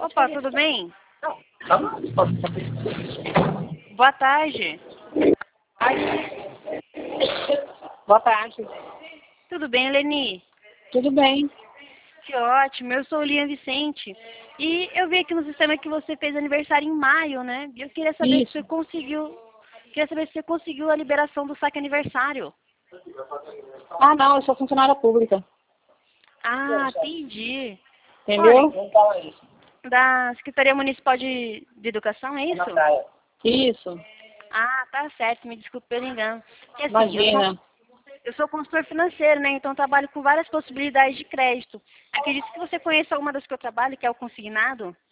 Opa, tudo bem? Boa tarde. Boa tarde. Tudo bem, Leni? Tudo bem? Que ótimo. Eu sou Lian Vicente. E eu vi aqui no sistema que você fez aniversário em maio, né? E eu queria saber se você conseguiu. Queria saber se você conseguiu a liberação do saque aniversário. Ah, não, eu sou funcionária pública. Ah, entendi. Entendeu? Olha, da Secretaria Municipal de Educação, é isso? Isso. Ah, tá certo. Me desculpe pelo engano. Porque, assim, Imagina. eu sou consultor financeiro, né? Então trabalho com várias possibilidades de crédito. Acredito que você conheça alguma das que eu trabalho, que é o consignado.